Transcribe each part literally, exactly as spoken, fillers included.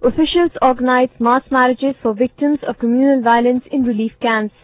Officials organized mass marriages for victims of communal violence in relief camps.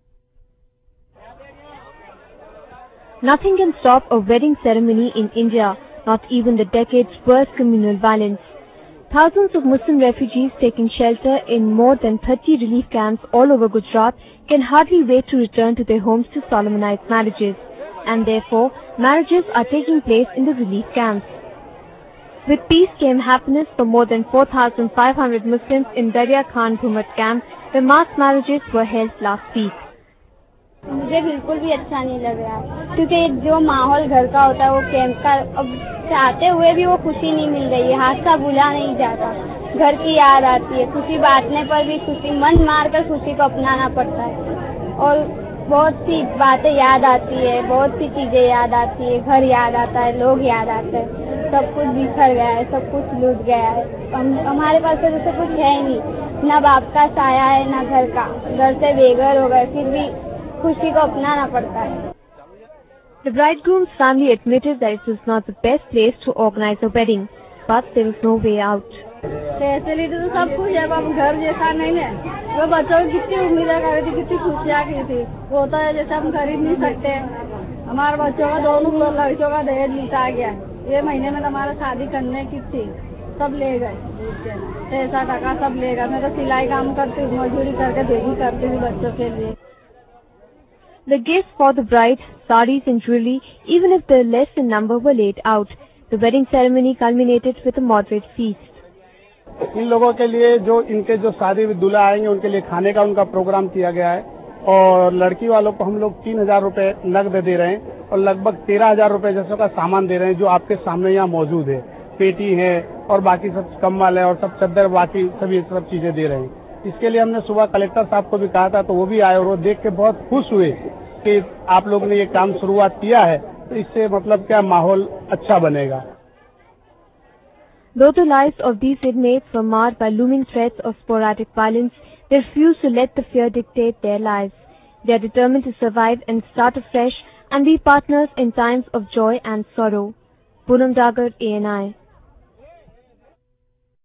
Nothing can stop a wedding ceremony in India, not even the decade's worst communal violence. Thousands of Muslim refugees taking shelter in more than thirty relief camps all over Gujarat can hardly wait to return to their homes to solemnize marriages, and therefore marriages are taking place in the relief camps. With peace came happiness for more than four thousand five hundred Muslims in Darya Khan Bhumat camp, where mass marriages were held last week. मुझे बिल्कुल भी अच्छा नहीं लग रहा है, क्योंकि जो माहौल घर का होता है वो कैंप का, अब चाहते हुए भी वो खुशी नहीं मिल रही है, हादसा भूला नहीं जाता, घर की याद आती है, खुशी बांटने पर भी खुशी मन मार कर खुशी को अपनाना पड़ता है और बहुत सी बातें याद आती है, बहुत सी चीजें याद आती है, घर याद आता है, लोग याद आते हैं, सब कुछ बिखर गया है, सब कुछ लूट गया है। हम हमारे पास तो जैसे कुछ है ही नहीं, न बाप का साया है न घर का, घर से बेघर हो गए, फिर भी खुशी को अपनाना पड़ता है। The bridegroom's family admitted that it was not the best place to organize a wedding, but there was no way out. Facility तो सब कुछ है, अब घर जैसा नहीं है। वो बच्चों की कितनी उम्मीदें कर रही थी, कितनी खुशियाँ की थी, वो तो है जैसे हम खरीद नहीं सकते। हमारे बच्चों का दोनों लड़कियों का दहेज लूटा गया। ये महीने में हमारा शादी करने की थी, सब ले गए, पैसा टका सब ले गए। मैं तो सिलाई काम करती हूँ, मजदूरी करके देगी करती हूँ बच्चों के लिए। The gifts for the bride, saris and jewelry, even if they're less in number, were laid out. The wedding ceremony culminated with a moderate feast. इन लोगों के लिए जो इनके जो शादी दूल्हा आएंगे उनके लिए खाने का उनका प्रोग्राम किया गया है और लड़की वालों को हम लोग तीन हजार रूपये नकद दे रहे हैं और लगभग तेरह हजार रूपये जैसे का सामान दे रहे हैं जो आपके सामने यहाँ मौजूद है। पेटी है और बाकी सब कम्बल है और सब चद्दर बाकी सभी सब चीजें दे रहे हैं। इसके लिए हमने सुबह कलेक्टर साहब को भी कहा था तो वो भी आए और वो देख के बहुत खुश हुए कि आप लोग ने ये काम शुरुआत किया है, तो इससे मतलब क्या माहौल अच्छा बनेगा। Though the lives of these inmates were marred by looming threats of sporadic violence, they refused to let the fear dictate their lives. They are determined to survive and start afresh and be partners in times of joy and sorrow. Poonam Dagar, A N I